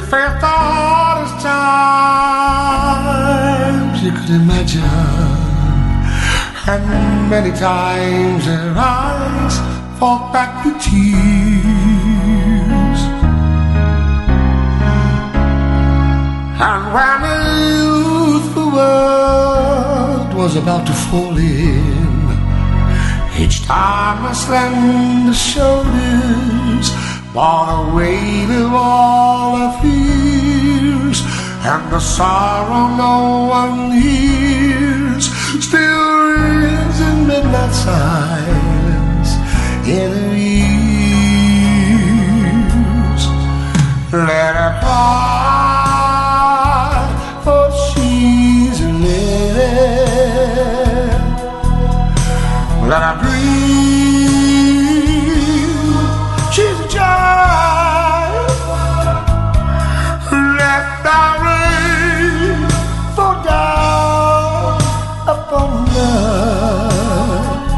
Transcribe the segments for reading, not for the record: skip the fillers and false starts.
faced the hardest times you could imagine, and many times their eyes fought back the tears. And when the youthful world was about to fall in, each time I slammed the shoulders bore the weight of all our fears, and the sorrow no one hears still rings in midnight silence in her ears. Let her cry, for she's a lady. Let her dream, she's a child. Let the rain fall down upon her.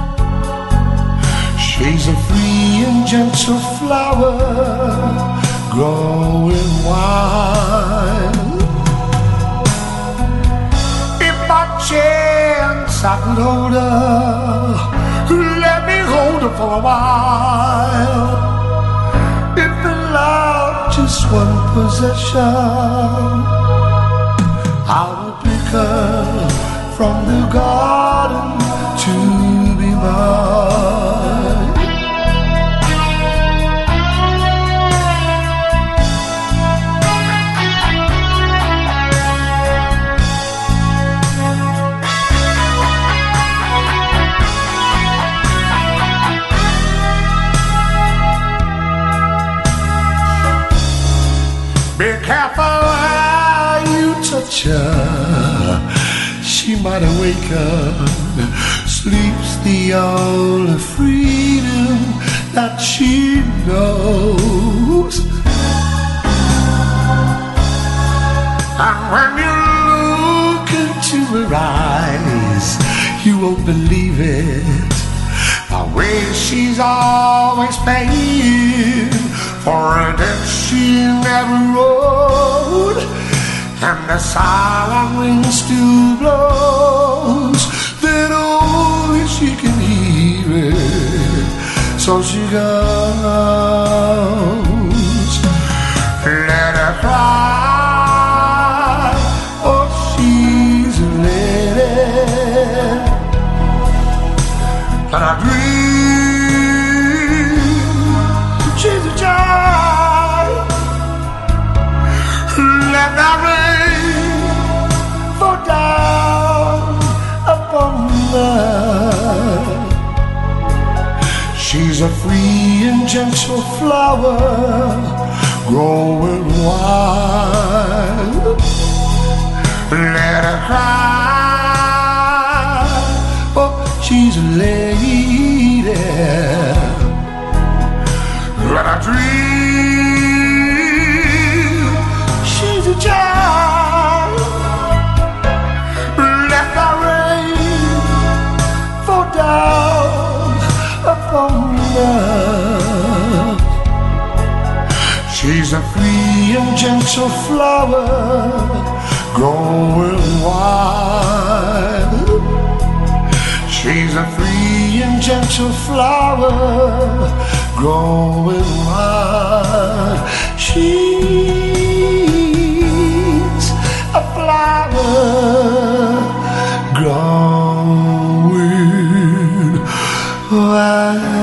She's a free and gentle flower growing wild. If by chance I could hold her, let me hold her for a while. If in love just one possession, I will pick her from the garden to be mine. Be careful how you touch her, she might awaken. Sleep's the only freedom that she knows. And when you look into her eyes, you won't believe it, the way she's always paying for a debt she never owed, and the silent wind still blows, then only she can hear it, so she goes. Let her cry, oh she's a lady. Let her dream, she's a child. Let the rain fall down upon her. She's a free and gentle flower growing wild. Let her cry, oh she's a lady. Let her dream, she's a child. Let the rain fall down upon her. She's a free and gentle flower growing wild. She's a free and gentle flower growing wild. She's a flower growing wild.